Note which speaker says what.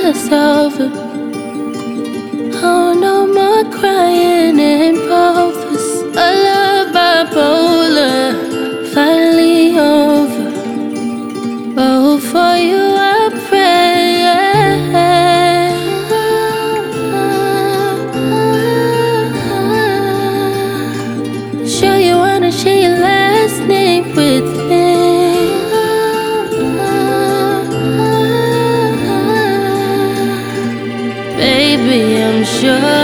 Speaker 1: it's over. Oh, no more crying in Pulvers. A love bipolar, finally over. Oh, for you I pray. Sure you wanna share your last name with me? Baby, I'm sure